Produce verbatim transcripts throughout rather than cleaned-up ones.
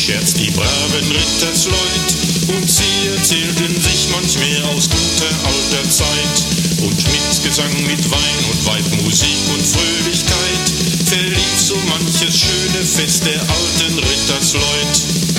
scherzt die braven Rittersleut, und sie erzählten sich manch mehr aus guter alter Zeit. Und mit Gesang, mit Wein und Weibmusik und Fröhlichkeit verlief so manches schöne Fest der alten Rittersleut.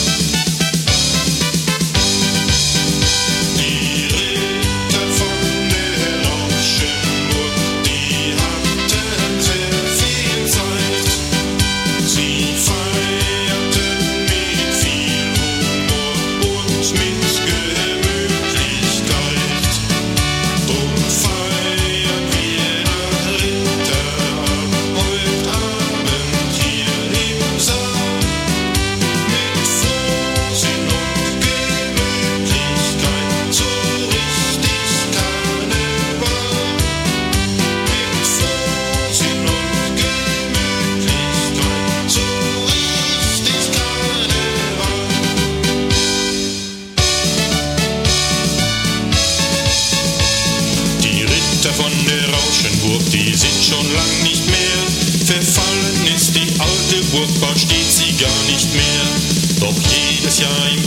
Von der Rauschenburg, die sind schon lang nicht mehr. Verfallen ist die alte Burg, bald steht sie gar nicht mehr. Doch jedes Jahr im